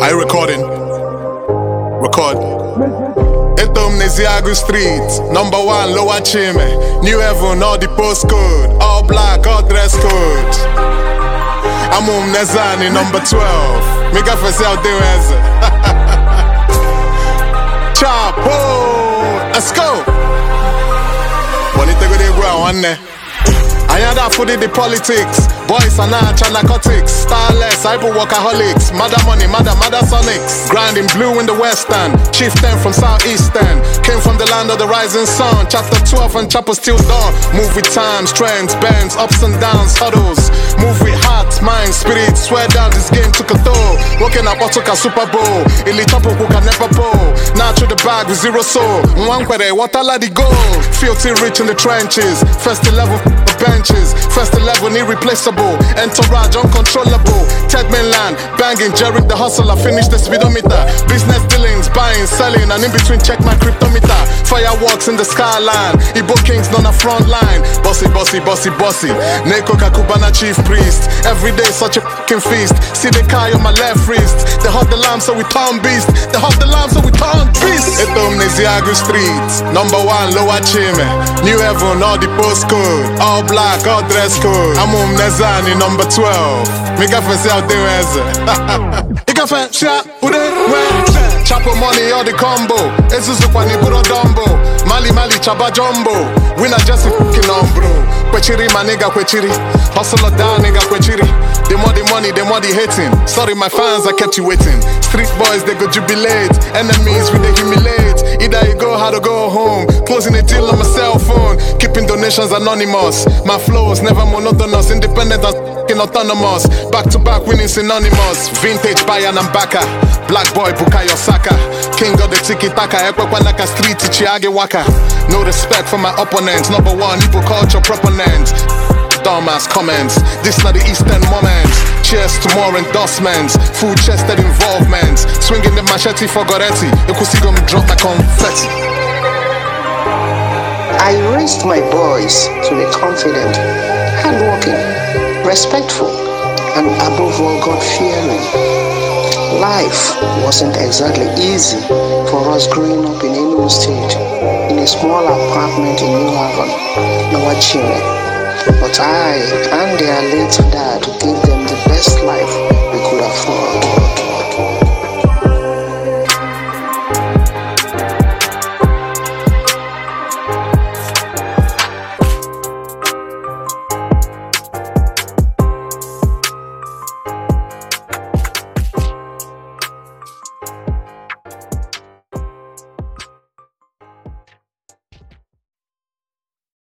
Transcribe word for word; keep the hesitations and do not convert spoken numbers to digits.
Are you recording? Record. Etom Neziago Street, number one, Lower Chime. New Heaven, all the postcode. All black, all dress code. I'm on Nezani, number twelve. Make up for self, do as Chapo, let's go. Bonita go de go one day. I ain't that for the politics. Boys are not narcotics. Starless, hyper workaholics. Mother money, mother, mother sonics. Grinding blue in the western. Chieftain from southeastern. Came from the land of the rising sun. Chapter twelve and chapter still dawn. Move with times, trends, bends, ups and downs, huddles. Move with heart, mind, spirit. Swear down, this game took a toll. Working up, took a Super Bowl. Ili tapo who can never pull. Now through the bag with zero soul. One quere, what a the goal. Filthy rich in the trenches. First level benches. First eleven irreplaceable. Entourage uncontrollable. Ted Mainland banging. Jerry the hustler. Finish the speedometer. Business dealings, buying, selling, and in between check my cryptometer. Fireworks in the skyline. Igbo Kings on the front line. Bossy, bossy, bossy, bossy. Neko Kakubana chief priest. Every day such a fucking feast. See the car on my left wrist. They hot the lamb so we turn beast. They hot the lamb so we turn beast. Etom Neziago Street, number one, Lower Chime. New Heaven, all the postcode. All black, all dress code. I'm on Nezani, number twelve. Make up for self, do as You can find shot, who they wear. Chapo money, all the combo. Ezuzu Kwani Buro Dumbo. Mali Mali Chaba Jumbo. Winner just a fucking on bro. Kwechiri my nigga kwechiri. Hustle down nigga kwechiri. The more the money, the more the hating. Sorry my fans, I kept you waiting. Street boys, they go jubilate. Enemies, we they humiliate. Either you go hard or go home. Closing a deal on my cell phone. Keeping donations anonymous. My flows never monotonous. Independent and f***ing autonomous. Back to back winning synonymous. Vintage Bayan and Baka. Black boy Bukayo Saka. King of the tiki taka. Ekwapanaka street Chiage Waka. No respect for my opponents. Number one, Igbo culture proponent. Dumbass comments. This not the Eastern moments. Cheers to more endorsements. Full chested involvements. Swinging the machete for Goretti. You could see them drop my confetti. I raised my boys to be confident, hardworking, respectful, and above all God-fearing. Life wasn't exactly easy for us growing up in Enugu State, in a small apartment in New Haven, Lower Chime. But I and their late dad gave